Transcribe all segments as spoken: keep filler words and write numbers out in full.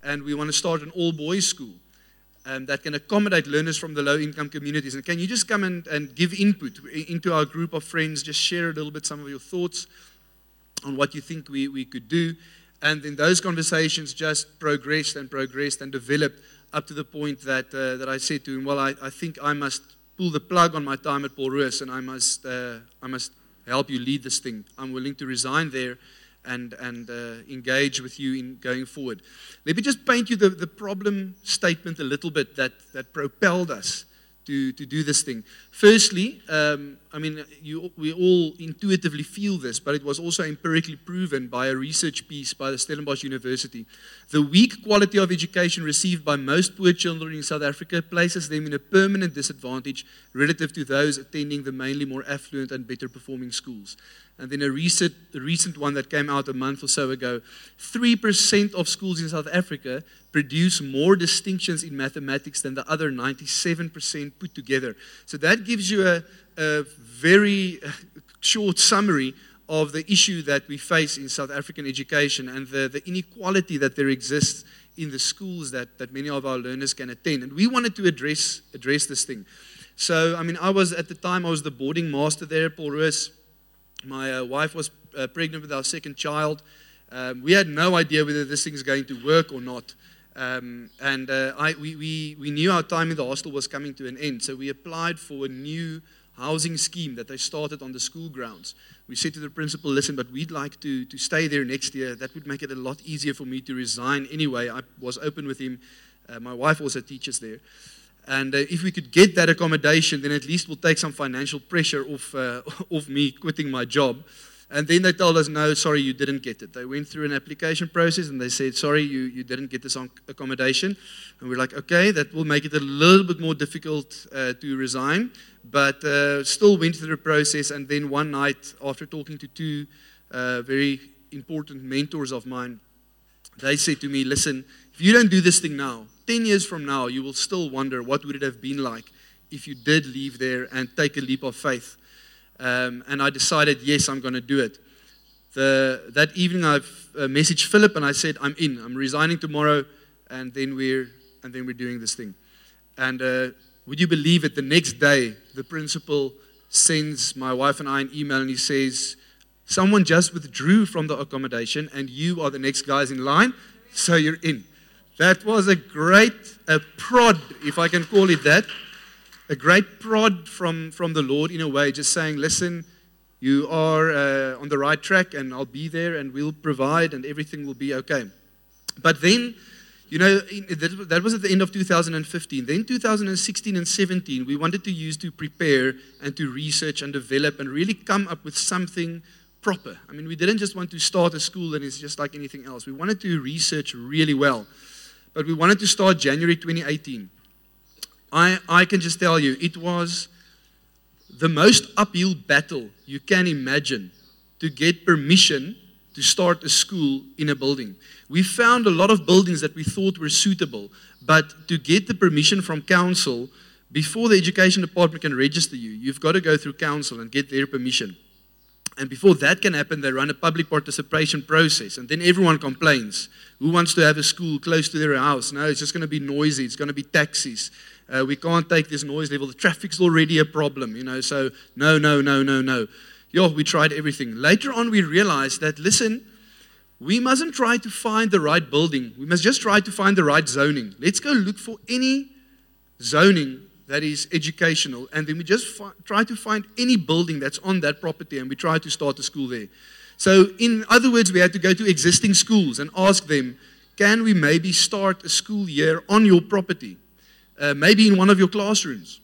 and we want to start an all-boys school um, that can accommodate learners from the low-income communities. And can you just come and, and give input into our group of friends, just share a little bit some of your thoughts on what you think we, we could do. And then those conversations just progressed and progressed and developed up to the point that uh, that I said to him, well, I, I think I must pull the plug on my time at Paul Roos, and I must uh, I must help you lead this thing. I'm willing to resign there and and uh, engage with you in going forward. Let me just paint you the, the problem statement a little bit that, that propelled us to, to do this thing. Firstly, um, I mean, you, we all intuitively feel this, but it was also empirically proven by a research piece by the Stellenbosch University. The weak quality of education received by most poor children in South Africa places them in a permanent disadvantage relative to those attending the mainly more affluent and better performing schools. And then a recent, a recent one that came out a month or so ago, three percent of schools in South Africa produce more distinctions in mathematics than the other ninety-seven percent put together. So that gives you a, a very short summary of the issue that we face in South African education and the, the inequality that there exists in the schools that, that many of our learners can attend. And we wanted to address, address this thing. So, I mean, I was, at the time, I was the boarding master there at Paul Roos. My uh, wife was uh, pregnant with our second child. Um, we had no idea whether this thing is going to work or not. Um, and uh, I, we, we, we knew our time in the hostel was coming to an end. So we applied for a new housing scheme that they started on the school grounds. We said to the principal, listen, but we'd like to, to stay there next year. That would make it a lot easier for me to resign anyway. I was open with him. Uh, my wife also teaches there. And uh, if we could get that accommodation, then at least we'll take some financial pressure off, uh, off me quitting my job. And then they told us, no, sorry, you didn't get it. They went through an application process and they said, sorry, you, you didn't get this accommodation. And we're like, okay, that will make it a little bit more difficult uh, to resign. But uh, still went through the process. And then one night, after talking to two uh, very important mentors of mine, they said to me, listen, if you don't do this thing now, ten years from now, you will still wonder what would it have been like if you did leave there and take a leap of faith. Um, and I decided, yes, I'm going to do it. The, that evening, I uh, messaged Philip and I said, I'm in. I'm resigning tomorrow, and then we're and then we're doing this thing. And uh, would you believe it? The next day, the principal sends my wife and I an email, and he says, someone just withdrew from the accommodation, and you are the next guys in line, so you're in. That was a great a prod, if I can call it that. A great prod from, from the Lord in a way, just saying, listen, you are uh, on the right track and I'll be there and we'll provide and everything will be okay. But then, you know, in, that, that was at the end of two thousand fifteen. Then two thousand sixteen and seventeen, we wanted to use to prepare and to research and develop and really come up with something proper. I mean, we didn't just want to start a school and it's just like anything else. We wanted to research really well. But we wanted to start January twenty eighteen. I, I can just tell you, it was the most uphill battle you can imagine to get permission to start a school in a building. We found a lot of buildings that we thought were suitable, but to get the permission from council, before the education department can register you, you've got to go through council and get their permission. And before that can happen, they run a public participation process, and then everyone complains. Who wants to have a school close to their house? No, it's just going to be noisy. It's going to be taxis. Uh, we can't take this noise level. The traffic's already a problem, you know, so no, no, no, no, no. Yo, we tried everything. Later on, we realized that, listen, we mustn't try to find the right building. We must just try to find the right zoning. Let's go look for any zoning that is educational, and then we just fi- try to find any building that's on that property, and we try to start a school there. So, in other words, we had to go to existing schools and ask them, can we maybe start a school year on your property? Uh, maybe in one of your classrooms.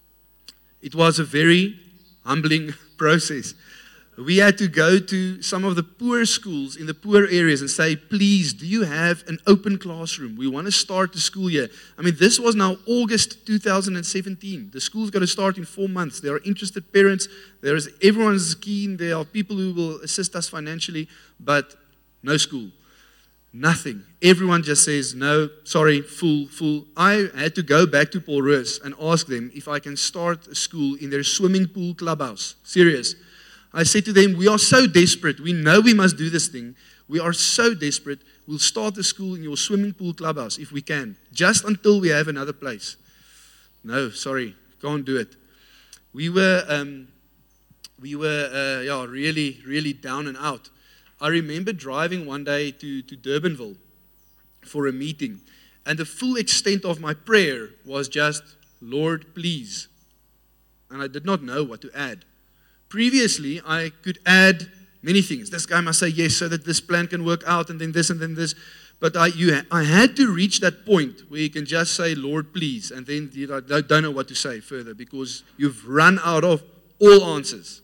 It was a very humbling process. We had to go to some of the poor schools in the poor areas and say, please, do you have an open classroom? We want to start the school year. I mean, this was now August two thousand seventeen. The school's going to start in four months. There are interested parents. There is everyone's keen. There are people who will assist us financially, but no school. Nothing. Everyone just says, no, sorry, full, full. I had to go back to Paul Roos and ask them if I can start a school in their swimming pool clubhouse. Serious. I said to them, we are so desperate. We know we must do this thing. We are so desperate. We'll start the school in your swimming pool clubhouse if we can, just until we have another place. No, sorry, can't do it. We were, um, we were, uh, yeah, really, really down and out. I remember driving one day to, to Durbanville for a meeting, and the full extent of my prayer was just, Lord, please. And I did not know what to add. Previously, I could add many things. This guy must say yes so that this plan can work out, and then this and then this. But I, you, I had to reach that point where you can just say, Lord, please, and then you don't know what to say further because you've run out of all answers.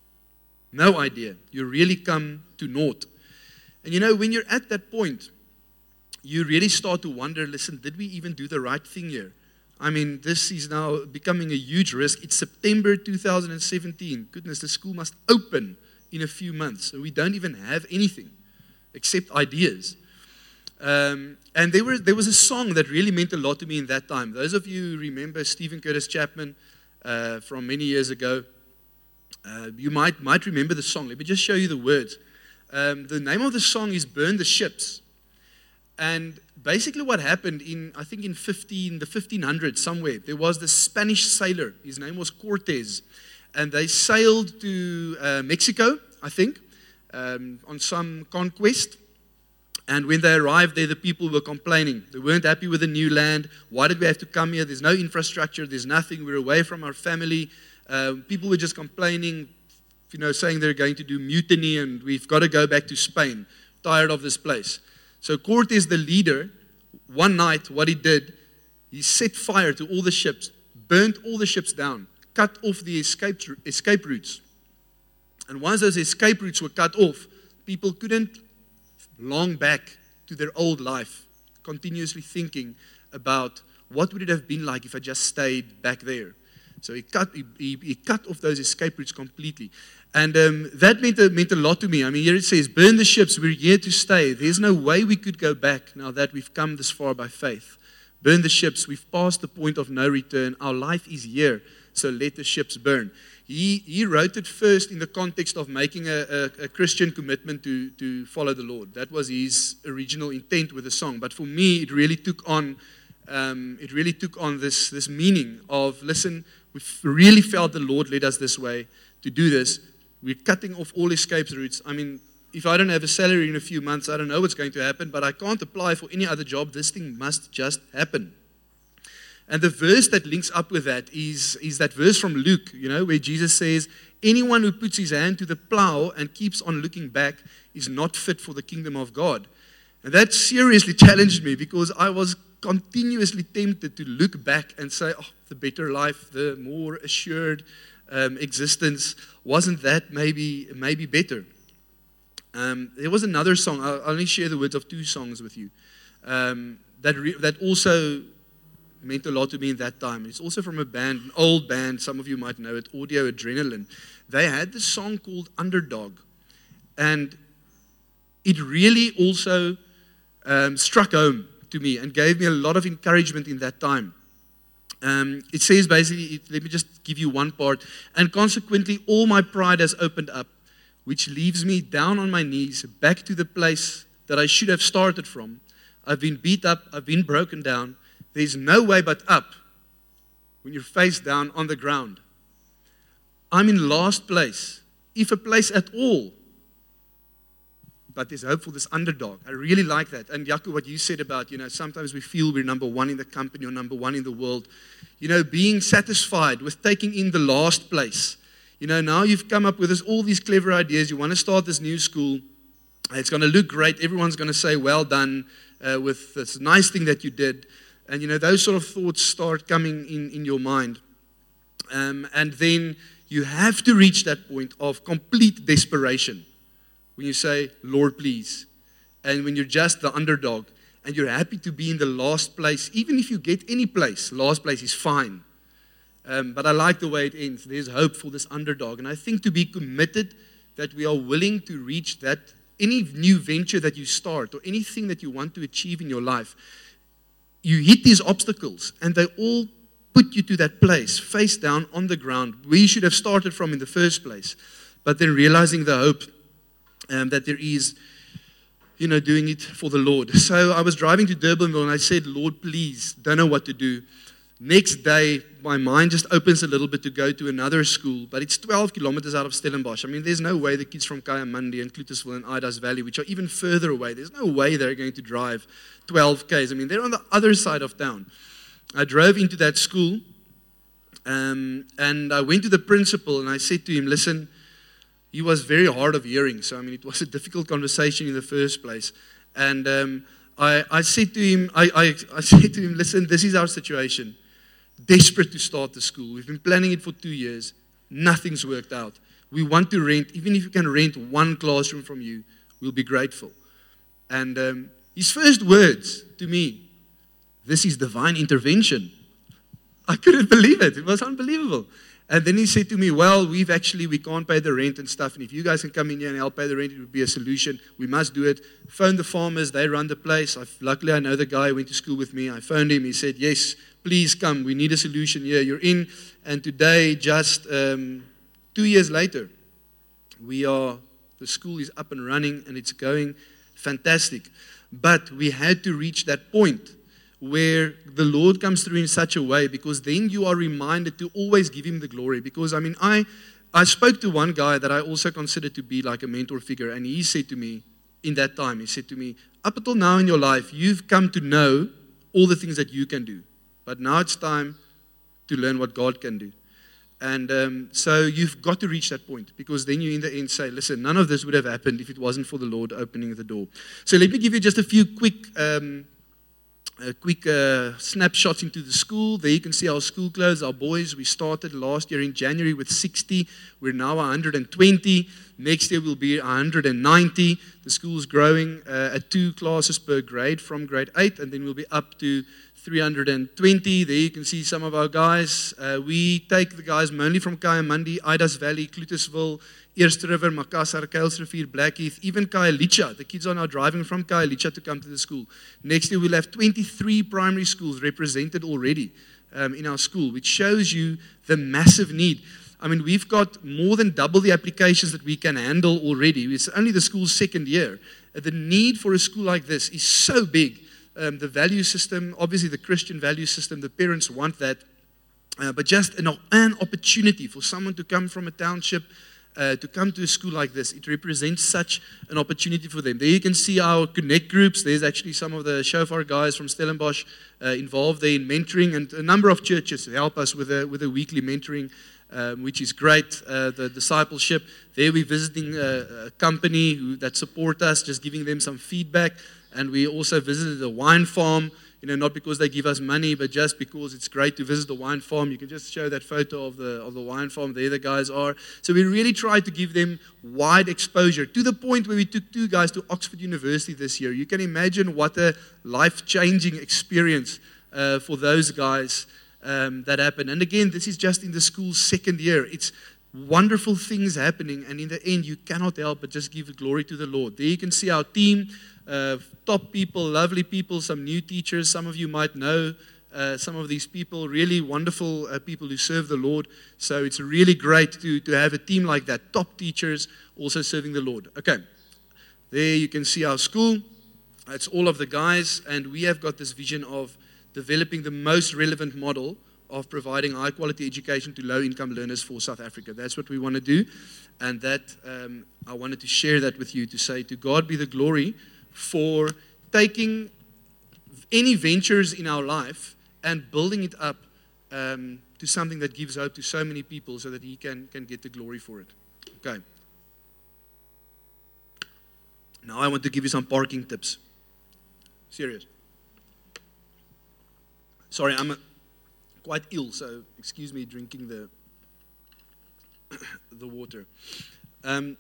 No idea. You really come to naught. And you know, when you're at that point, you really start to wonder, listen, did we even do the right thing here? I mean, this is now becoming a huge risk. It's September two thousand seventeen. Goodness, the school must open in a few months. So we don't even have anything except ideas. Um, and there, were, there was a song that really meant a lot to me in that time. Those of you who remember Stephen Curtis Chapman uh, from many years ago, uh, you might, might remember the song. Let me just show you the words. Um, the name of the song is Burn the Ships. And basically what happened in, I think in fifteen, the fifteen hundreds somewhere, there was this Spanish sailor. His name was Cortez. And they sailed to uh, Mexico, I think, um, on some conquest. And when they arrived there, the people were complaining. They weren't happy with the new land. Why did we have to come here? There's no infrastructure. There's nothing. We're away from our family. Uh, people were just complaining, you know, saying they're going to do mutiny and we've got to go back to Spain. Tired of this place. So Cortes, the leader, one night, what he did, he set fire to all the ships, burnt all the ships down, cut off the escape, escape routes. And once those escape routes were cut off, people couldn't long back to their old life, continuously thinking about what would it have been like if I just stayed back there. So he cut, he, he, he cut off those escape routes completely. And um, that meant a, meant a lot to me. I mean, here it says, burn the ships, we're here to stay. There's no way we could go back now that we've come this far by faith. Burn the ships, we've passed the point of no return. Our life is here, so let the ships burn. He, he wrote it first in the context of making a, a, a Christian commitment to, to follow the Lord. That was his original intent with the song. But for me, it really took on, um, it really took on this, this meaning of, listen, we've really felt the Lord led us this way to do this. We're cutting off all escape routes. I mean, if I don't have a salary in a few months, I don't know what's going to happen, but I can't apply for any other job. This thing must just happen. And the verse that links up with that is, is that verse from Luke, you know, where Jesus says, anyone who puts his hand to the plow and keeps on looking back is not fit for the kingdom of God. And that seriously challenged me because I was continuously tempted to look back and say, oh, the better life, the more assured um, existence, wasn't that maybe, maybe better? Um, there was another song, I'll only share the words of two songs with you, um, that, re- that also meant a lot to me in that time. It's also from a band, an old band, some of you might know it, Audio Adrenaline. They had this song called Underdog. And it really also um, struck home to me and gave me a lot of encouragement in that time. Um, it says basically, it, let me just give you one part. And consequently, all my pride has opened up, which leaves me down on my knees, back to the place that I should have started from. I've been beat up, I've been broken down. There's no way but up when you're face down on the ground. I'm in last place, if a place at all. But there's hope for this underdog. I really like that. And Jaco, what you said about, you know, sometimes we feel we're number one in the company or number one in the world. You know, being satisfied with taking in the last place. You know, now you've come up with this, all these clever ideas. You want to start this new school. It's going to look great. Everyone's going to say, well done uh, with this nice thing that you did. And, you know, those sort of thoughts start coming in, in your mind. Um, and then you have to reach that point of complete desperation when you say, Lord, please. And when you're just the underdog and you're happy to be in the last place, even if you get any place, last place is fine. Um, but I like the way it ends. There's hope for this underdog. And I think to be committed that we are willing to reach that, any new venture that you start or anything that you want to achieve in your life, you hit these obstacles and they all put you to that place, face down on the ground, where you should have started from in the first place. But then realizing the hope um, that there is you know, doing it for the Lord. So I was driving to Durbanville and I said, Lord, please, don't know what to do. Next day, my mind just opens a little bit to go to another school, but it's twelve kilometers out of Stellenbosch. I mean, there's no way the kids from Kayamandi and Clutisville and Idas Valley, which are even further away, there's no way they're going to drive twelve kays. I mean, they're on the other side of town. I drove into that school, um, and I went to the principal, and I said to him, listen, he was very hard of hearing, so I mean, it was a difficult conversation in the first place. And um, I, I said to him, I, I, I said to him, listen, this is our situation. Desperate to start the school. We've been planning it for two years. Nothing's worked out. We want to rent, even if you can rent one classroom from you, we'll be grateful. And um, his first words to me, this is divine intervention. I couldn't believe it. It was unbelievable. And then he said to me, well, we've actually, we can't pay the rent and stuff. And if you guys can come in here and help pay the rent, it would be a solution. We must do it. Phone the farmers. They run the place. I've, luckily, I know the guy who went to school with me. I phoned him. He said, yes, please come. We need a solution here. You're in. And today, just um, two years later, we are, the school is up and running and it's going fantastic. But we had to reach that point where the Lord comes through in such a way, because then you are reminded to always give Him the glory. Because, I mean, I, I spoke to one guy that I also consider to be like a mentor figure, and he said to me, in that time, he said to me, up until now in your life, you've come to know all the things that you can do. But now it's time to learn what God can do. And um, so you've got to reach that point, because then you in the end say, listen, none of this would have happened if it wasn't for the Lord opening the door. So let me give you just a few quick um, A quick uh, snapshot into the school. There you can see our school clothes, our boys. We started last year in January with sixty. We're now one hundred twenty. Next year we'll be one hundred ninety. The school's growing uh, at two classes per grade from grade eight, and then we'll be up to three hundred twenty. There you can see some of our guys. Uh, we take the guys mainly from Kayamandi, Idas Valley, Clutisville, Eerste River, Makassar, Kuilsrivier, Blackheath, even Khayelitsha. The kids are now driving from Khayelitsha to come to the school. Next year we'll have twenty-three primary schools represented already um, in our school, which shows you the massive need. I mean, we've got more than double the applications that we can handle already. It's only the school's second year. Uh, the need for a school like this is so big. Um, the value system, obviously the Christian value system, the parents want that. Uh, but just an, an opportunity for someone to come from a township Uh, to come to a school like this, it represents such an opportunity for them. There you can see our connect groups. There's actually some of the Shofar guys from Stellenbosch uh, involved there in mentoring, and a number of churches help us with a, with a weekly mentoring, um, which is great. Uh, the discipleship. There we're visiting a, a company who, that support us, just giving them some feedback. And we also visited a wine farm. You know, not because they give us money, but just because it's great to visit the wine farm. You can just show that photo of the of the wine farm. There the guys are. So we really tried to give them wide exposure, to the point where we took two guys to Oxford University this year. You can imagine what a life-changing experience uh, for those guys um, that happened. And again, this is just in the school's second year. It's wonderful things happening, and in the end, you cannot help but just give glory to the Lord. There you can see our team. Uh, top people, lovely people, some new teachers. Some of you might know uh, some of these people, really wonderful uh, people who serve the Lord. So it's really great to, to have a team like that, top teachers also serving the Lord. Okay, there you can see our school. It's all of the guys, and we have got this vision of developing the most relevant model of providing high-quality education to low-income learners for South Africa. That's what we want to do, and that um, I wanted to share that with you, to say to God be the glory for taking any ventures in our life and building it up um, to something that gives hope to so many people, so that He can, can get the glory for it. Okay. Now I want to give you some parking tips. Serious. Sorry, I'm a, quite ill, so excuse me drinking the, the water. Um,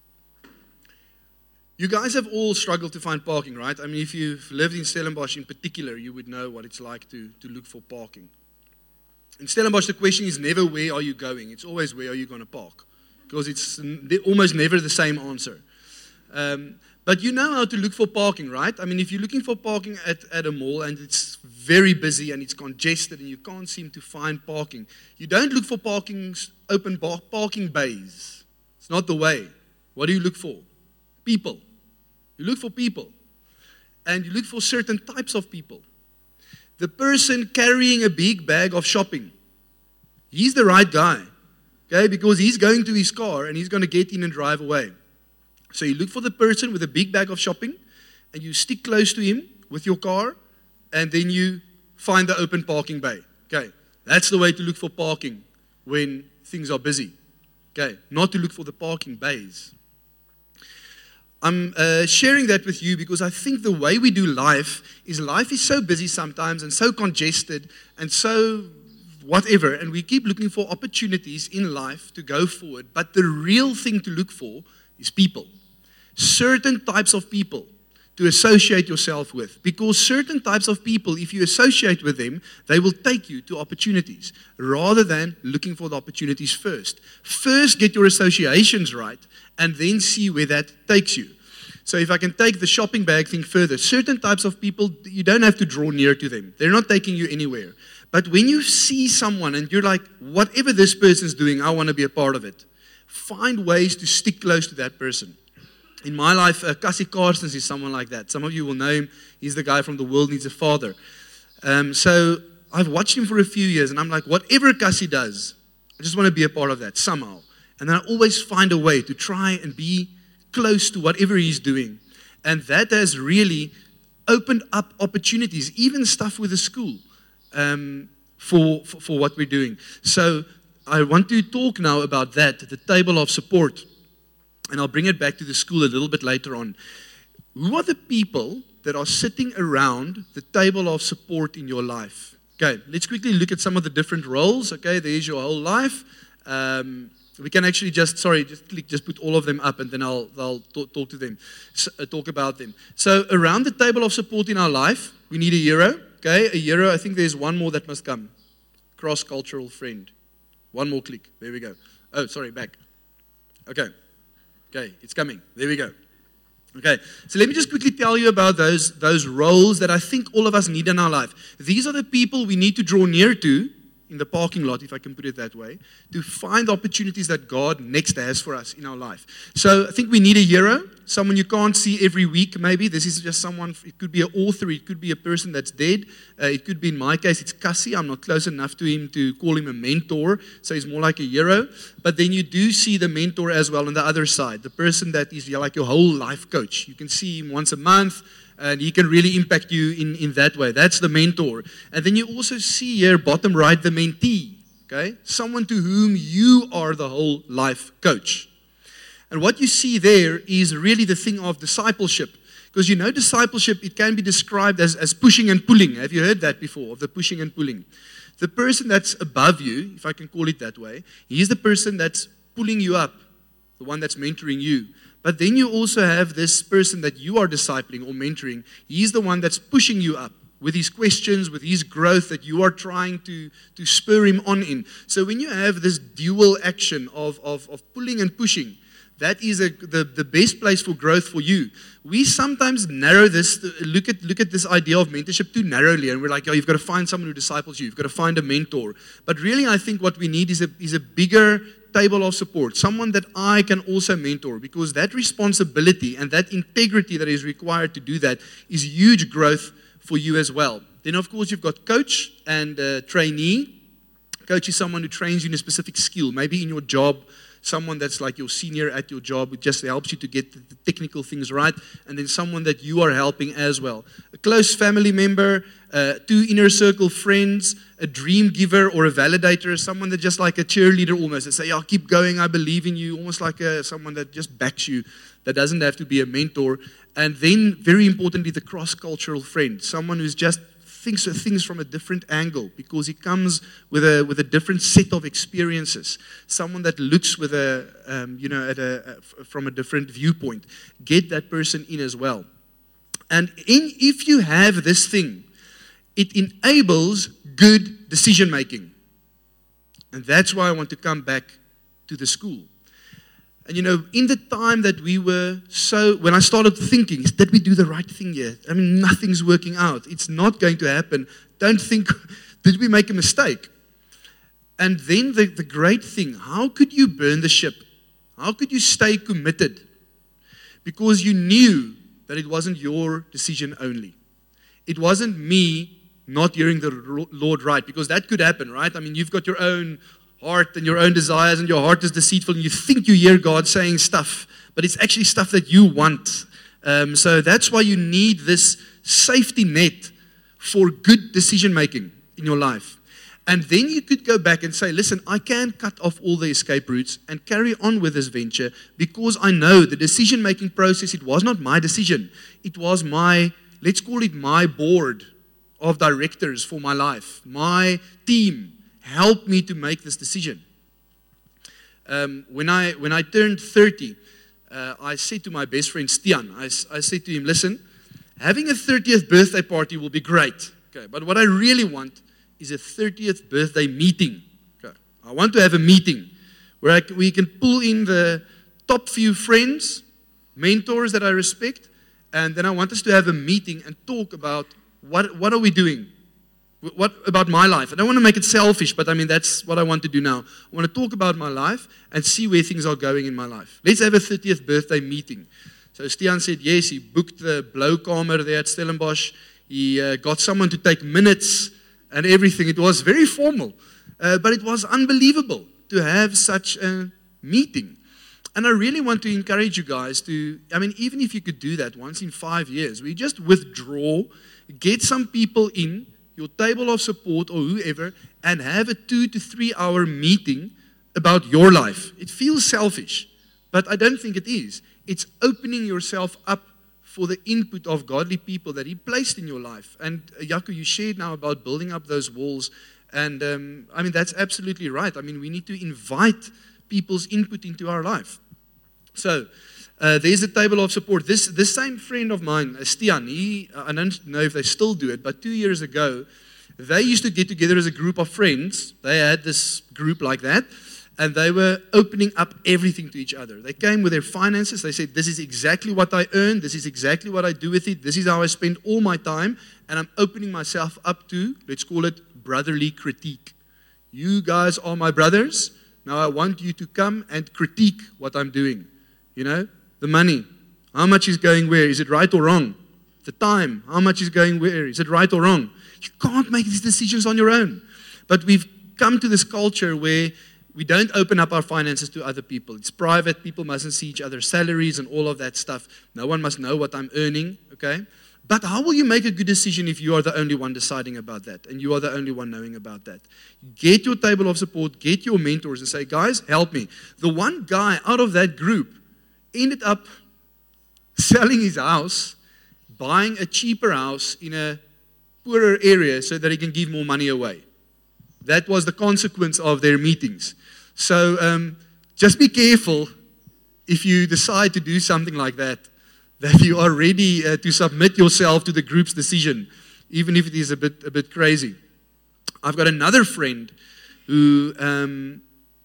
You guys have all struggled to find parking, right? I mean, if you've lived in Stellenbosch in particular, you would know what it's like to, to look for parking. In Stellenbosch, the question is never where are you going. It's always where are you going to park, because it's almost never the same answer. Um, but you know how to look for parking, right? I mean, if you're looking for parking at, at a mall and it's very busy and it's congested and you can't seem to find parking, you don't look for parking, open parking bays. It's not the way. What do you look for? People. You look for people. And you look for certain types of people. The person carrying a big bag of shopping, he's the right guy. Okay, because he's going to his car and he's going to get in and drive away. So you look for the person with a big bag of shopping and you stick close to him with your car and then you find the open parking bay. Okay, that's the way to look for parking when things are busy. Okay, not to look for the parking bays. I'm uh, sharing that with you because I think the way we do life is life is so busy sometimes and so congested and so whatever, and we keep looking for opportunities in life to go forward. But the real thing to look for is people. Certain types of people to associate yourself with. Because certain types of people, if you associate with them, they will take you to opportunities rather than looking for the opportunities first. First, get your associations right and then see where that takes you. So if I can take the shopping bag thing further, certain types of people, you don't have to draw near to them. They're not taking you anywhere. But when you see someone and you're like, whatever this person's doing, I want to be a part of it. Find ways to stick close to that person. In my life, uh, Cassie Carstens is someone like that. Some of you will know him. He's the guy from The World Needs a Father. Um, so I've watched him for a few years, and I'm like, whatever Cassie does, I just want to be a part of that somehow. And then I always find a way to try and be close to whatever he's doing. And that has really opened up opportunities, even stuff with the school, um, for, for, for what we're doing. So I want to talk now about that, the table of support. And I'll bring it back to the school a little bit later on. Who are the people that are sitting around the table of support in your life? Okay, let's quickly look at some of the different roles. Okay, there's your whole life. Um, we can actually just, sorry, just click, just put all of them up and then I'll, I'll talk, talk to them, so, uh, talk about them. So around the table of support in our life, we need a hero. Okay, a hero, I think there's one more that must come. Cross-cultural friend. One more click. There we go. Oh, sorry, back. Okay. Okay, it's coming. There we go. Okay, so let me just quickly tell you about those, those roles that I think all of us need in our life. These are the people we need to draw near to in the parking lot, if I can put it that way, to find the opportunities that God next has for us in our life. So I think we need a hero, someone you can't see every week maybe. This is just someone, it could be an author, it could be a person that's dead. Uh, it could be, in my case, it's Cassie. I'm not close enough to him to call him a mentor, so he's more like a hero. But then you do see the mentor as well on the other side, the person that is like your whole life coach. You can see him once a month, and he can really impact you in, in that way. That's the mentor. And then you also see here, bottom right, the mentee. Okay? Someone to whom you are the whole life coach. And what you see there is really the thing of discipleship. Because you know discipleship, it can be described as, as pushing and pulling. Have you heard that before, of the pushing and pulling? The person that's above you, if I can call it that way, he's the person that's pulling you up, the one that's mentoring you. But then you also have this person that you are discipling or mentoring. He's the one that's pushing you up with his questions, with his growth that you are trying to, to spur him on in. So when you have this dual action of, of, of pulling and pushing, that is a, the, the best place for growth for you. We sometimes narrow this, look at look at this idea of mentorship too narrowly, and we're like, oh, you've got to find someone who disciples you. You've got to find a mentor. But really, I think what we need is a is a bigger table of support, someone that I can also mentor, because that responsibility and that integrity that is required to do that is huge growth for you as well. Then, of course, you've got coach and uh, trainee. Coach is someone who trains you in a specific skill, maybe in your job, someone that's like your senior at your job who just helps you to get the technical things right, and then someone that you are helping as well. A close family member, uh, two inner circle friends, a dream giver or a validator, someone that just like a cheerleader almost, that say, yeah, keep going, I believe in you, almost like a, someone that just backs you, that doesn't have to be a mentor. And then, very importantly, the cross-cultural friend, someone who's just thinks of things from a different angle because he comes with a with a different set of experiences. Someone that looks with a um, you know at a, a from a different viewpoint. Get that person in as well. And in, if you have this thing, it enables good decision making. And that's why I want to come back to the school. And you know, in the time that we were so, when I started thinking, did we do the right thing here? I mean, nothing's working out. It's not going to happen. Don't think, did we make a mistake? And then the, the great thing, how could you burn the ship? How could you stay committed? Because you knew that it wasn't your decision only. It wasn't me not hearing the Lord right, because that could happen, right? I mean, you've got your own heart and your own desires, and your heart is deceitful, and you think you hear God saying stuff, but it's actually stuff that you want. Um, so that's why you need this safety net for good decision making in your life. And then you could go back and say, listen, I can cut off all the escape routes and carry on with this venture, because I know the decision making process, it was not my decision. It was my, let's call it my board of directors for my life. My team helped me to make this decision. Um, when I when I turned thirty, uh, I said to my best friend Stian, I, I said to him, listen, having a thirtieth birthday party will be great, okay, but what I really want is a thirtieth birthday meeting. Okay. I want to have a meeting where I, we can pull in the top few friends, mentors that I respect, and then I want us to have a meeting and talk about what what are we doing? What about my life? I don't want to make it selfish, but I mean, that's what I want to do now. I want to talk about my life and see where things are going in my life. Let's have a thirtieth birthday meeting. So Stian said yes. He booked the Blaukamer there at Stellenbosch. He uh, got someone to take minutes and everything. It was very formal, uh, but it was unbelievable to have such a meeting. And I really want to encourage you guys to, I mean, even if you could do that once in five years, we just withdraw, get some people in, your table of support or whoever, and have a two to three hour meeting about your life. It feels selfish, but I don't think it is. It's opening yourself up for the input of godly people that He placed in your life. And uh, Jaco, you shared now about building up those walls. And um, I mean, that's absolutely right. I mean, we need to invite people's input into our life. So, uh, there's a table of support. This this same friend of mine, Stian, he, I don't know if they still do it, but two years ago, they used to get together as a group of friends. They had this group like that, and they were opening up everything to each other. They came with their finances. They said, this is exactly what I earn. This is exactly what I do with it. This is how I spend all my time, and I'm opening myself up to, let's call it, brotherly critique. You guys are my brothers. Now I want you to come and critique what I'm doing. You know, the money, how much is going where? Is it right or wrong? The time, how much is going where? Is it right or wrong? You can't make these decisions on your own. But we've come to this culture where we don't open up our finances to other people. It's private. People mustn't see each other's salaries and all of that stuff. No one must know what I'm earning, okay? But how will you make a good decision if you are the only one deciding about that and you are the only one knowing about that? Get your table of support, get your mentors and say, guys, help me. The one guy out of that group ended up selling his house, buying a cheaper house in a poorer area so that he can give more money away. That was the consequence of their meetings. So um, just be careful if you decide to do something like that, that you are ready uh, to submit yourself to the group's decision, even if it is a bit a bit crazy. I've got another friend who um,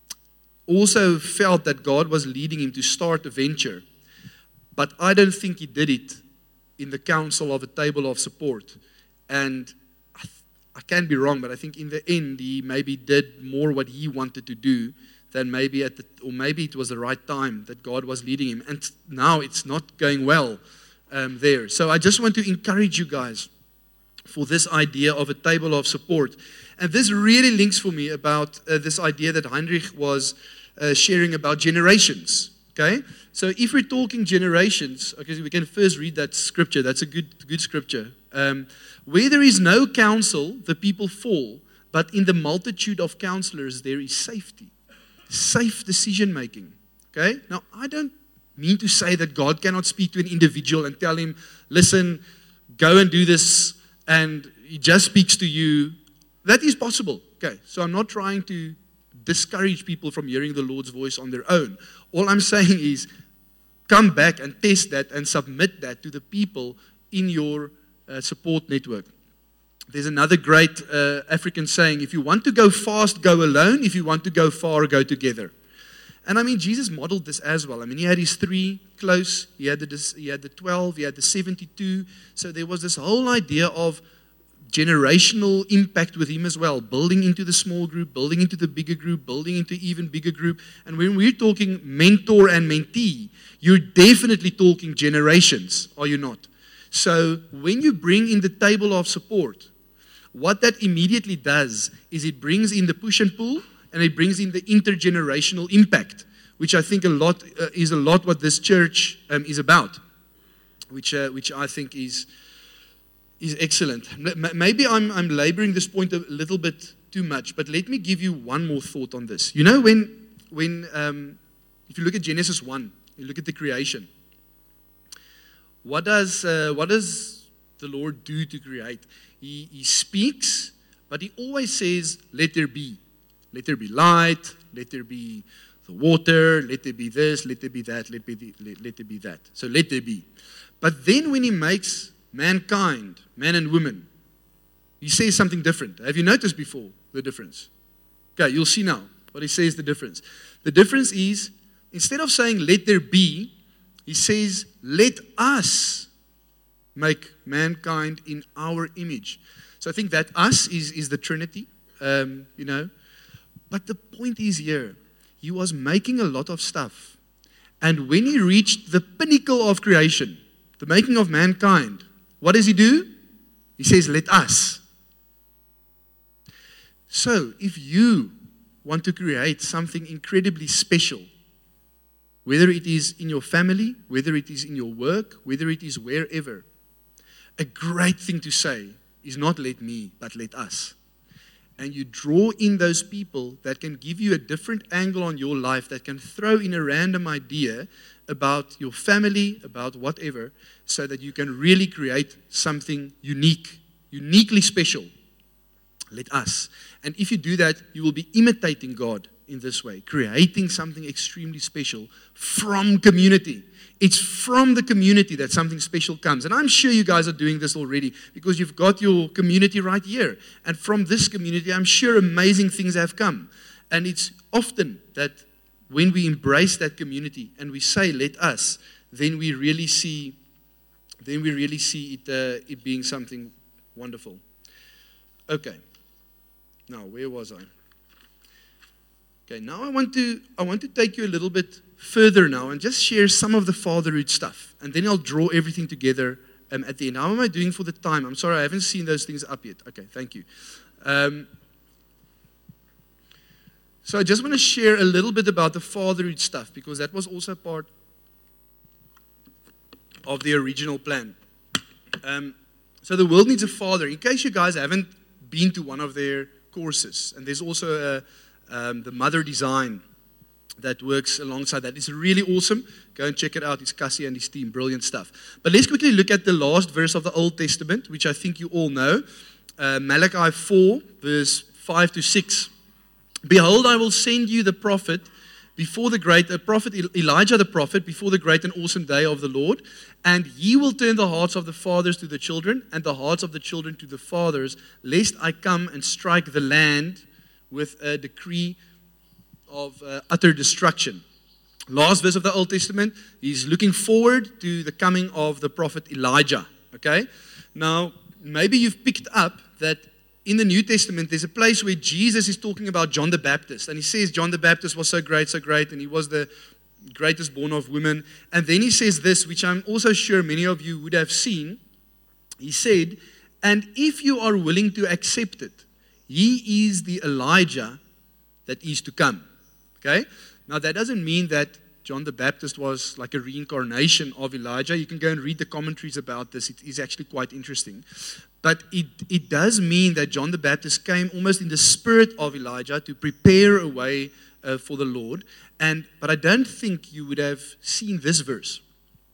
also felt that God was leading him to start a venture, but I don't think he did it in the council of a table of support. And I, th- I can be wrong, but I think in the end he maybe did more what he wanted to do than maybe at the, or maybe it was the right time that God was leading him. And now it's not going well um, there. So I just want to encourage you guys for this idea of a table of support. And this really links for me about uh, this idea that Heinrich was uh, sharing about generations. Okay? So if we're talking generations, okay, we can first read that scripture. That's a good, good scripture. Um, where there is no counsel, the people fall, but in the multitude of counselors there is safety. Safe decision making. Okay? Now, I don't mean to say that God cannot speak to an individual and tell him, listen, go and do this, and He just speaks to you. That is possible. Okay? So I'm not trying to discourage people from hearing the Lord's voice on their own. All I'm saying is, come back and test that and submit that to the people in your uh, support network. There's another great uh, African saying, if you want to go fast, go alone. If you want to go far, go together. And I mean, Jesus modeled this as well. I mean, He had His three close, He had the, he had the twelve, He had the seventy-two. So there was this whole idea of generational impact with him as well, building into the small group, building into the bigger group, building into even bigger group. And when we're talking mentor and mentee, you're definitely talking generations, are you not? So when you bring in the table of support, what that immediately does is it brings in the push and pull, and it brings in the intergenerational impact, which I think a lot uh, is a lot what this church um, is about, which uh, which I think is is excellent. Maybe I'm I'm laboring this point a little bit too much, but let me give you one more thought on this. You know, when when um, if you look at Genesis one, you look at the creation. What does uh, what does the Lord do to create? He, he speaks, but he always says, "Let there be. Let there be light. Let there be the water. Let there be this. Let there be that. Let, be, let, let there be that." So let there be. But then when he makes mankind, man and woman, he says something different. Have you noticed before the difference? Okay, you'll see now what he says the difference. The difference is, instead of saying, "Let there be," he says, "Let us make mankind in our image." So I think that us is, is the Trinity, um, you know. But the point is here, he was making a lot of stuff. And when he reached the pinnacle of creation, the making of mankind, what does he do? He says, "Let us." So if you want to create something incredibly special, whether it is in your family, whether it is in your work, whether it is wherever, a great thing to say is not "let me," but "let us." And you draw in those people that can give you a different angle on your life, that can throw in a random idea about your family, about whatever, so that you can really create something unique, uniquely special. Let us. And if you do that, you will be imitating God in this way, creating something extremely special from community. It's from the community that something special comes. And I'm sure you guys are doing this already because you've got your community right here. And from this community, I'm sure amazing things have come. And it's often that when we embrace that community and we say, "Let us," then we really see, then we really see it, uh, it being something wonderful. Okay. Now, where was I? Okay, now I want to I want to take you a little bit further now and just share some of the fatherhood stuff. And then I'll draw everything together um, at the end. How am I doing for the time? I'm sorry, I haven't seen those things up yet. Okay, thank you. Um, so I just want to share a little bit about the fatherhood stuff because that was also part of the original plan. Um, so the world needs a father. In case you guys haven't been to one of their courses, and there's also a, um, the Mother Design that works alongside that. It's really awesome. Go and check it out. It's Cassie and his team. Brilliant stuff. But let's quickly look at the last verse of the Old Testament, which I think you all know. Uh, Malachi four, verse five to six. "Behold, I will send you the prophet before the great, uh, prophet Elijah the prophet, before the great and awesome day of the Lord. And he will turn the hearts of the fathers to the children, and the hearts of the children to the fathers, lest I come and strike the land with a decree of uh, utter destruction." Last verse of the Old Testament, he's looking forward to the coming of the prophet Elijah. Okay? Now, maybe you've picked up that in the New Testament, there's a place where Jesus is talking about John the Baptist. And he says John the Baptist was so great, so great, and he was the greatest born of women. And then he says this, which I'm also sure many of you would have seen. He said, "And if you are willing to accept it, he is the Elijah that is to come." Okay? Now, that doesn't mean that John the Baptist was like a reincarnation of Elijah. You can go and read the commentaries about this. It is actually quite interesting. But it, it does mean that John the Baptist came almost in the spirit of Elijah to prepare a way uh, for the Lord. And But I don't think you would have seen this verse.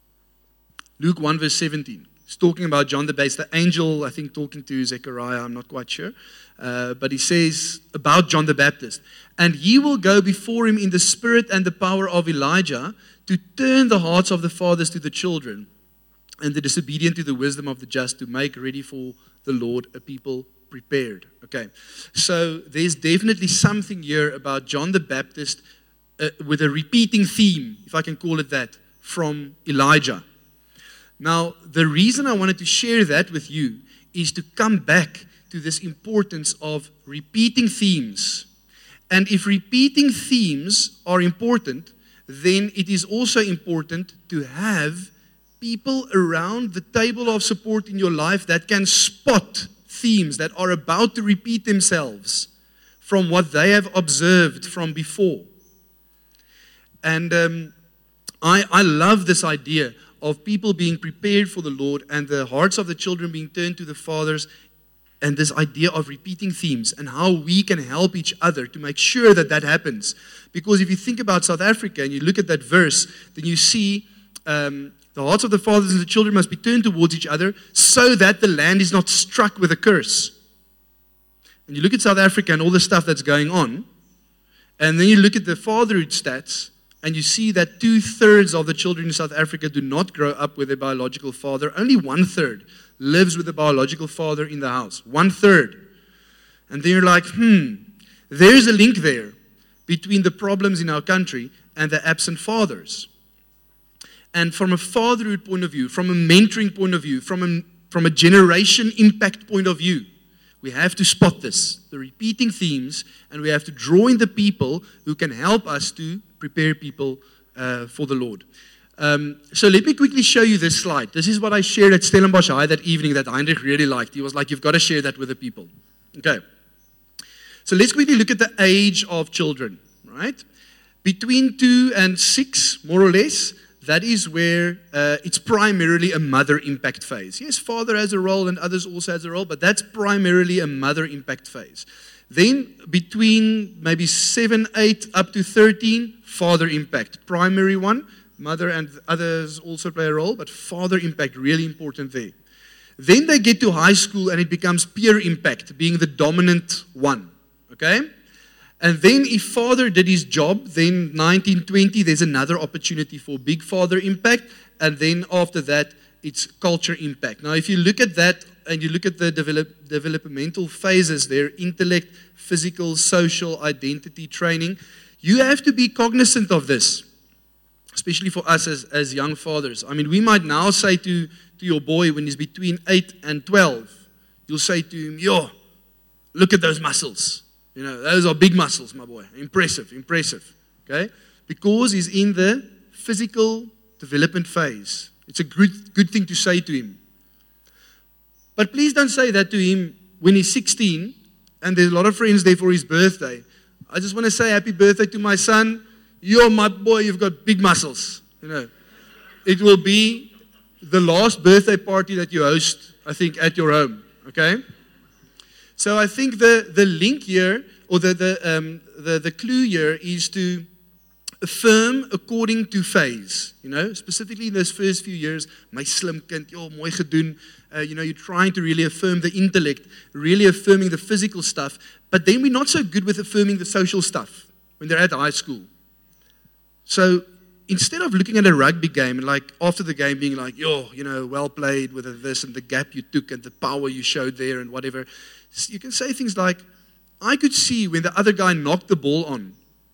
Luke one, verse seventeen. It's talking about John the Baptist, the angel, I think, talking to Zechariah. I'm not quite sure. Uh, but he says about John the Baptist, "And he will go before him in the spirit and the power of Elijah to turn the hearts of the fathers to the children and the disobedient to the wisdom of the just, to make ready for the Lord a people prepared." Okay, so there's definitely something here about John the Baptist uh, with a repeating theme, if I can call it that, from Elijah. Now, the reason I wanted to share that with you is to come back to this importance of repeating themes. And if repeating themes are important, then it is also important to have people around the table of support in your life that can spot themes that are about to repeat themselves from what they have observed from before. And um, I, I love this idea of people being prepared for the Lord and the hearts of the children being turned to the fathers, and this idea of repeating themes and how we can help each other to make sure that that happens. Because if you think about South Africa and you look at that verse, then you see um, the hearts of the fathers and the children must be turned towards each other so that the land is not struck with a curse. And you look at South Africa and all the stuff that's going on, and then you look at the fatherhood stats, and you see that two-thirds of the children in South Africa do not grow up with a biological father. Only one-third lives with a biological father in the house. One-third. And then you're like, hmm, there's a link there between the problems in our country and the absent fathers. And from a fatherhood point of view, from a mentoring point of view, from a, from a generation impact point of view, we have to spot this, the repeating themes, and we have to draw in the people who can help us to prepare people uh, for the Lord. Um, so let me quickly show you this slide. This is what I shared at Stellenbosch High that evening that Heinrich really liked. He was like, you've got to share that with the people. Okay. So let's quickly look at the age of children, right? Between two and six, more or less, that is where uh, it's primarily a mother impact phase. Yes, father has a role and others also has a role, but that's primarily a mother impact phase. Then between maybe seven, eight, up to thirteen, father impact. Primary one, mother and others also play a role, but father impact, really important there. Then they get to high school and it becomes peer impact, being the dominant one, okay? And then if father did his job, then nineteen, twenty, there's another opportunity for big father impact. And then after that, it's culture impact. Now, if you look at that and you look at the develop, developmental phases there, intellect, physical, social, identity, training, you have to be cognizant of this, especially for us as, as young fathers. I mean, we might now say to, to your boy when he's between eight and twelve, you'll say to him, yo, look at those muscles. You know, those are big muscles, my boy. Impressive, impressive. Okay? Because he's in the physical development phase. It's a good, good thing to say to him. But please don't say that to him when he's sixteen and there's a lot of friends there for his birthday. I just want to say happy birthday to my son. You're my boy, you've got big muscles. You know, it will be the last birthday party that you host, I think, at your home. Okay? So I think the, the link here, or the, the, um, the, the clue here is to affirm according to phase. You know, specifically in those first few years, my slim kind, yo, mooi gedoen. Uh, you know, you're trying to really affirm the intellect, really affirming the physical stuff. But then we're not so good with affirming the social stuff when they're at high school. So instead of looking at a rugby game and like after the game being like, yo, you know, well played with this and the gap you took and the power you showed there and whatever, you can say things like, I could see when the other guy knocked the ball on,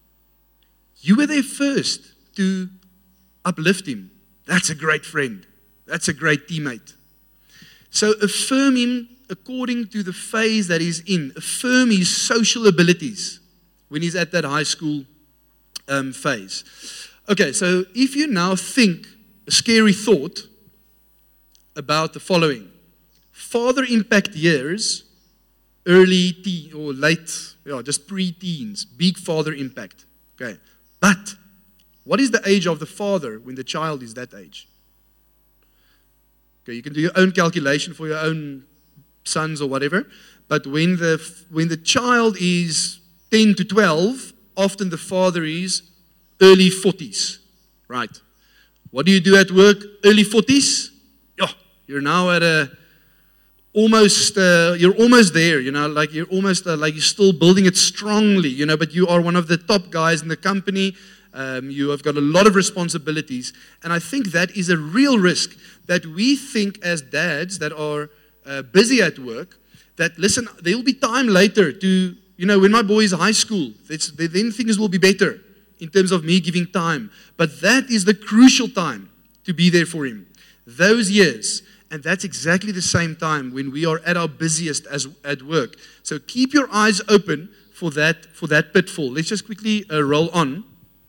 you were there first to uplift him. That's a great friend. That's a great teammate. So affirm him according to the phase that he's in. Affirm his social abilities when he's at that high school um, phase. Okay, so if you now think a scary thought about the following. Father impact years, early teen or late, yeah, just pre-teens, big father impact. Okay, but what is the age of the father when the child is that age? Okay, you can do your own calculation for your own sons or whatever, but when the when the child is ten to twelve, often the father is early forties, right? What do you do at work? Early forties? Yeah, you're now at a almost uh, you're almost there, you know, like you're almost uh, like you're still building it strongly, you know, but you are one of the top guys in the company. Um, you have got a lot of responsibilities, and I think that is a real risk that we think as dads that are uh, busy at work, that listen, there will be time later to, you know, when my boy is high school, it's, then things will be better in terms of me giving time, but that is the crucial time to be there for him, those years. And that's exactly the same time when we are at our busiest as at work. So keep your eyes open for that, for that pitfall. Let's just quickly uh, roll on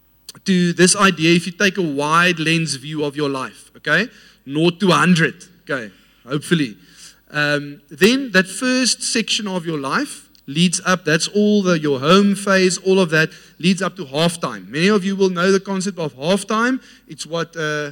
to this idea. If you take a wide lens view of your life, okay, zero to one hundred, okay, hopefully. Um, then that first section of your life leads up, that's all the, your home phase, all of that leads up to halftime. Many of you will know the concept of halftime. It's what uh,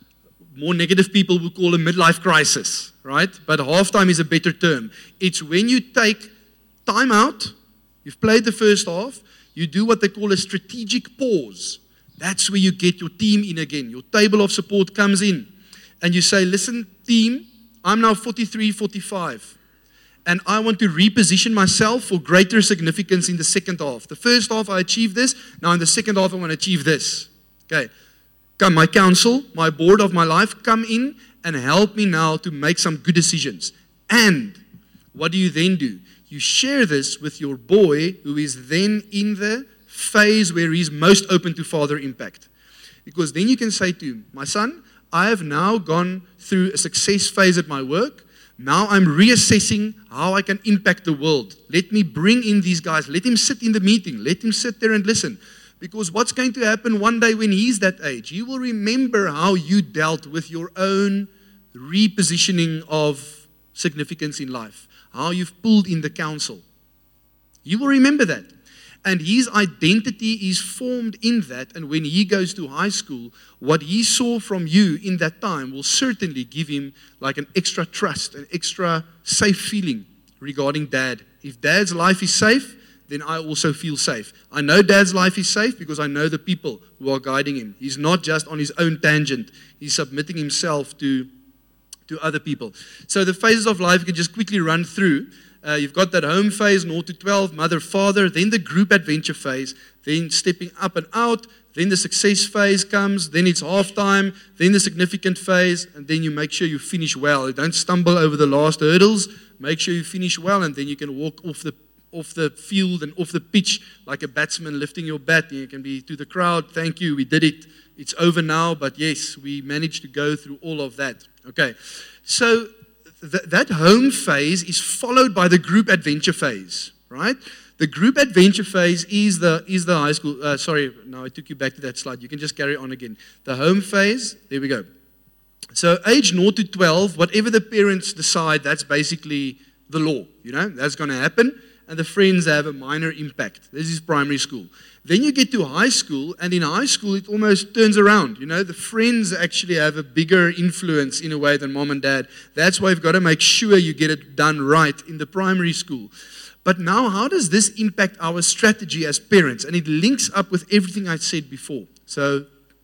more negative people would call a midlife crisis, right? But halftime is a better term. It's when you take time out, you've played the first half, you do what they call a strategic pause. That's where you get your team in again. Your table of support comes in. And you say, listen, team, I'm now forty-three, forty-five. And I want to reposition myself for greater significance in the second half. The first half, I achieved this. Now in the second half, I want to achieve this. Okay. Come, my council, my board of my life, come in and help me now to make some good decisions. And what do you then do? You share this with your boy who is then in the phase where he's most open to father impact. Because then you can say to him, my son, I have now gone through a success phase at my work. Now I'm reassessing how I can impact the world. Let me bring in these guys. Let him sit in the meeting. Let him sit there and listen. Because what's going to happen one day when he's that age? He will remember how you dealt with your own repositioning of significance in life. How you've pulled in the council. You will remember that. And his identity is formed in that. And when he goes to high school, what he saw from you in that time will certainly give him like an extra trust, an extra safe feeling regarding dad. If dad's life is safe, then I also feel safe. I know dad's life is safe because I know the people who are guiding him. He's not just on his own tangent. He's submitting himself to, to other people. So the phases of life you can just quickly run through. Uh, you've got that home phase, zero to twelve, mother, father, then the group adventure phase, then stepping up and out, then the success phase comes, then it's halftime, then the significant phase, and then you make sure you finish well. Don't stumble over the last hurdles. Make sure you finish well, and then you can walk off the off the field and off the pitch like a batsman lifting your bat. And you can be to the crowd, thank you, we did it. It's over now, but yes, we managed to go through all of that. Okay, so th- that home phase is followed by the group adventure phase, right? The group adventure phase is the is the high school. Uh, sorry, now I took you back to that slide. You can just carry on again. The home phase, there we go. So age zero to twelve, whatever the parents decide, that's basically the law. You know, that's going to happen. And the friends have a minor impact. This is primary school. Then you get to high school, and in high school, it almost turns around. You know, the friends actually have a bigger influence in a way than mom and dad. That's why you've got to make sure you get it done right in the primary school. But now, how does this impact our strategy as parents? And it links up with everything I said before. So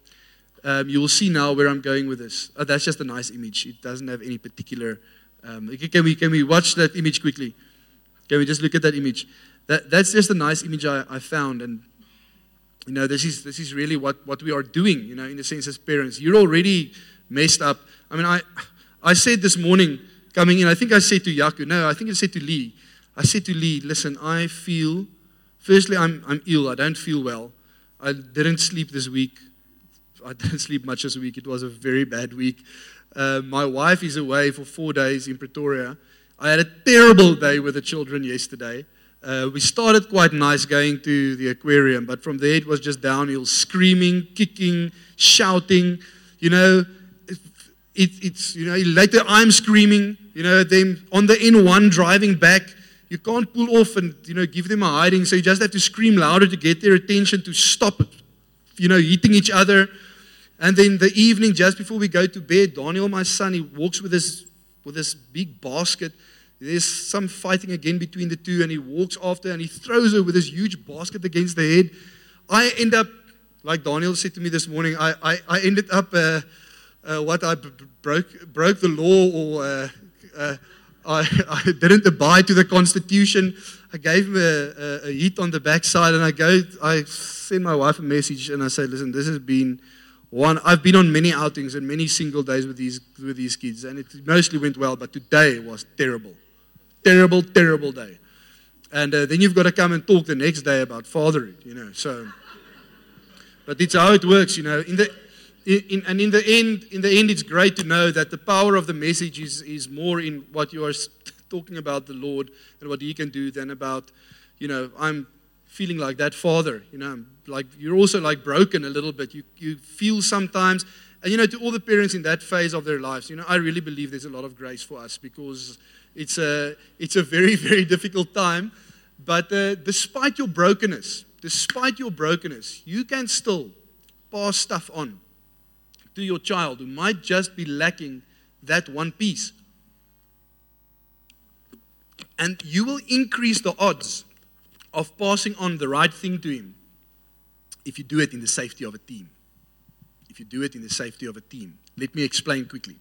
um, you will see now where I'm going with this. Oh, that's just a nice image. It doesn't have any particular... Um, can we can we watch that image quickly? Can we just look at that image? That, that's just a nice image I, I found. And, you know, this is this is really what, what we are doing, you know, in a sense as parents. You're already messed up. I mean, I I said this morning coming in, I think I said to Yaku, no, I think I said to Lee. I said to Lee, listen, I feel, firstly, I'm I'm ill. I don't feel well. I didn't sleep this week. I didn't sleep much this week. It was a very bad week. Uh, my wife is away for four days in Pretoria. I had a terrible day with the children yesterday. Uh, we started quite nice going to the aquarium, but from there it was just downhill, screaming, kicking, shouting. You know, it, it, it's, you know, later I'm screaming, you know, them on the N one driving back. You can't pull off and, you know, give them a hiding, so you just have to scream louder to get their attention to stop, you know, hitting each other. And then the evening, just before we go to bed, Daniel, my son, he walks with his with this big basket. There's some fighting again between the two, and he walks after and he throws her with this huge basket against the head. I end up, like Daniel said to me this morning, I I, I ended up uh, uh, what I b- broke broke the law, or uh, uh, I, I didn't abide to the Constitution. I gave him a, a, a hit on the backside, and I go, I send my wife a message, and I say, listen, this has been One, I've been on many outings and many single days with these with these kids, and it mostly went well, but today was terrible. Terrible, terrible day. And uh, then you've got to come and talk the next day about fathering, you know. So, but it's how it works, you know. In the in, in, and in the end, in the end, it's great to know that the power of the message is, is more in what you are talking about the Lord and what He can do than about, you know, I'm feeling like that father. You know, like you're also like broken a little bit. You you feel sometimes, and you know, to all the parents in that phase of their lives, you know, I really believe there's a lot of grace for us because it's a it's a very very difficult time. But uh, despite your brokenness, despite your brokenness, you can still pass stuff on to your child who might just be lacking that one piece. And you will increase the odds of passing on the right thing to him if you do it in the safety of a team. If you do it in the safety of a team. Let me explain quickly.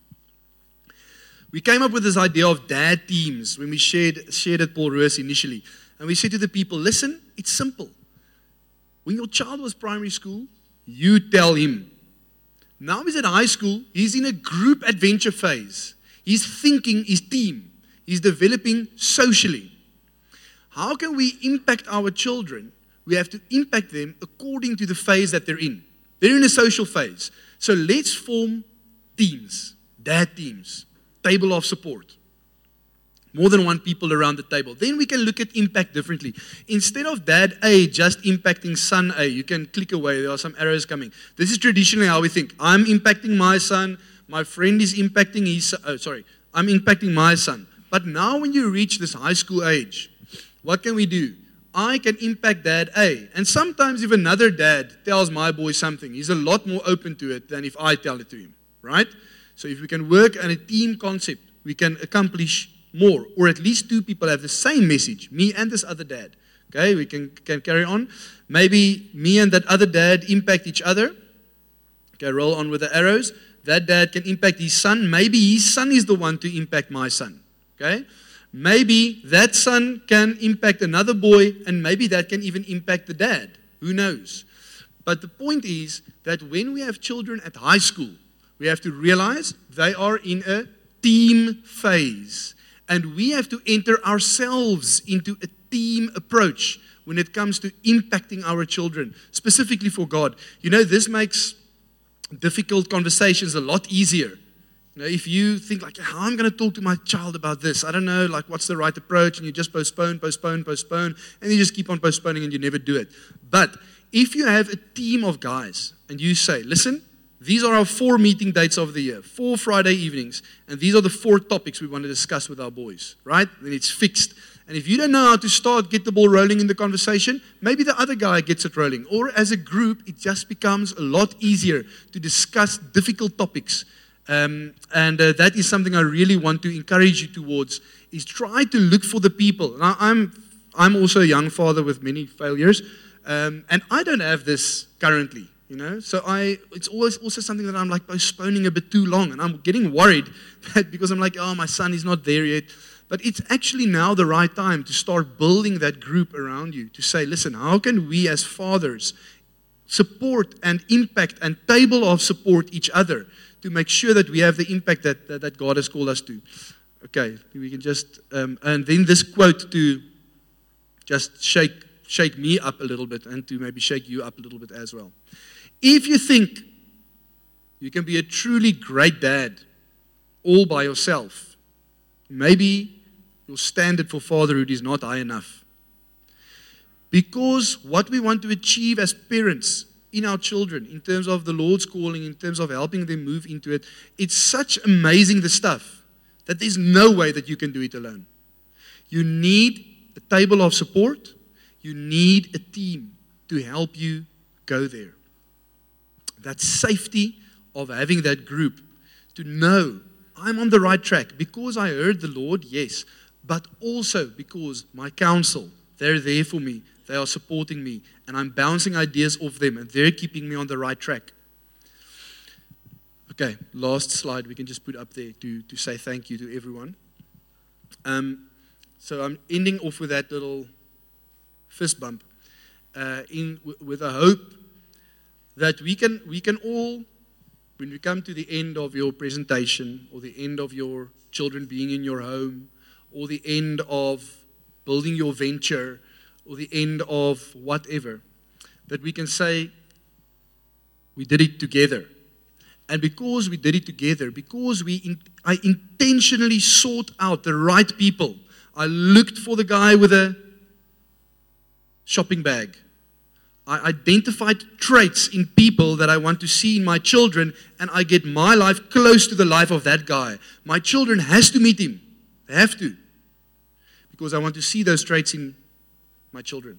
We came up with this idea of dad teams when we shared, shared at Paul Roos initially. And we said to the people, listen, it's simple. When your child was primary school, you tell him. Now he's at high school, he's in a group adventure phase. He's thinking his team. He's developing socially. How can we impact our children? We have to impact them according to the phase that they're in. They're in a social phase. So let's form teams, dad teams, table of support. More than one people around the table. Then we can look at impact differently. Instead of dad A just impacting son A, you can click away, there are some arrows coming. This is traditionally how we think. I'm impacting my son, my friend is impacting his son. Oh, sorry, I'm impacting my son. But now when you reach this high school age, what can we do? I can impact dad A. And sometimes if another dad tells my boy something, he's a lot more open to it than if I tell it to him, right? So if we can work on a team concept, we can accomplish more, or at least two people have the same message, me and this other dad. Okay, we can, can carry on. Maybe me and that other dad impact each other. Okay, roll on with the arrows. That dad can impact his son. Maybe his son is the one to impact my son. Okay, maybe that son can impact another boy, and maybe that can even impact the dad. Who knows? But the point is that when we have children at high school, we have to realize they are in a team phase. And we have to enter ourselves into a team approach when it comes to impacting our children, specifically for God. You know, this makes difficult conversations a lot easier. You know, if you think like, how am I going to talk to my child about this? I don't know, like what's the right approach? And you just postpone, postpone, postpone, and you just keep on postponing and you never do it. But if you have a team of guys and you say, listen, these are our four meeting dates of the year, four Friday evenings, and these are the four topics we want to discuss with our boys, right? Then it's fixed. And if you don't know how to start, get the ball rolling in the conversation, maybe the other guy gets it rolling. Or as a group, it just becomes a lot easier to discuss difficult topics. Um, and uh, that is something I really want to encourage you towards, is try to look for the people. Now, I'm, I'm also a young father with many failures, um, and I don't have this currently. You know, so I, it's always also something that I'm like postponing a bit too long, and I'm getting worried that because I'm like, oh, my son is not there yet. But it's actually now the right time to start building that group around you to say, listen, how can we as fathers support and impact and table of support each other to make sure that we have the impact that, that, that God has called us to? Okay, we can just, um, and then this quote to just shake, shake me up a little bit and to maybe shake you up a little bit as well. If you think you can be a truly great dad all by yourself, maybe your standard for fatherhood is not high enough. Because what we want to achieve as parents in our children, in terms of the Lord's calling, in terms of helping them move into it, it's such amazing the stuff that there's no way that you can do it alone. You need a table of support. You need a team to help you go there. That safety of having that group to know I'm on the right track because I heard the Lord, yes, but also because my counsel, they're there for me, they are supporting me, and I'm bouncing ideas off them, and they're keeping me on the right track. Okay, last slide we can just put up there to, to say thank you to everyone. Um, so I'm ending off with that little fist bump uh, in w- with a hope that we can we can all, when we come to the end of your presentation or the end of your children being in your home or the end of building your venture or the end of whatever, that we can say we did it together. And because we did it together, because we, in, I intentionally sought out the right people. I looked for the guy with a shopping bag. I identified traits in people that I want to see in my children, and I get my life close to the life of that guy. My children has to meet him. They have to. Because I want to see those traits in my children.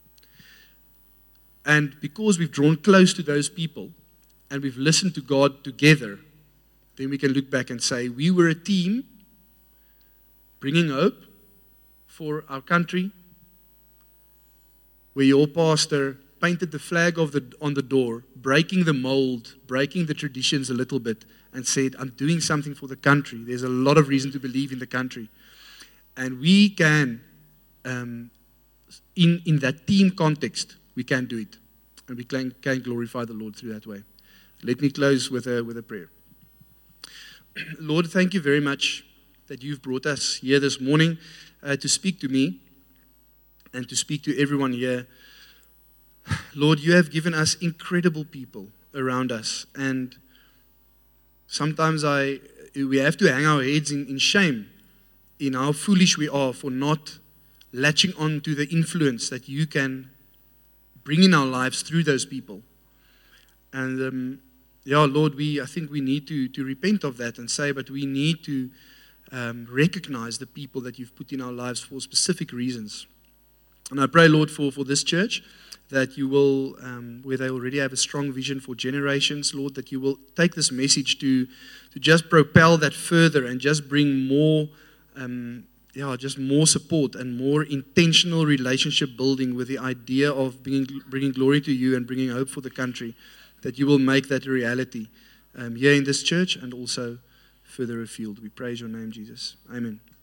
And because we've drawn close to those people, and we've listened to God together, then we can look back and say, we were a team bringing hope for our country, where your pastor painted the flag of the, on the door, breaking the mold, breaking the traditions a little bit, and said, I'm doing something for the country. There's a lot of reason to believe in the country. And we can, um, in, in that team context, we can do it. And we can, can glorify the Lord through that way. Let me close with a, with a prayer. Lord, thank you very much that you've brought us here this morning uh, to speak to me and to speak to everyone here. Lord, you have given us incredible people around us, and sometimes I we have to hang our heads in, in shame in how foolish we are for not latching on to the influence that you can bring in our lives through those people. And um, yeah, Lord, we I think we need to, to repent of that and say, but we need to um, recognize the people that you've put in our lives for specific reasons. And I pray, Lord, for, for this church, that you will, um, where they already have a strong vision for generations, Lord, that you will take this message to, to just propel that further and just bring more, um, yeah, just more support and more intentional relationship building with the idea of bringing, bringing glory to you and bringing hope for the country, that you will make that a reality um, here in this church and also further afield. We praise your name, Jesus. Amen.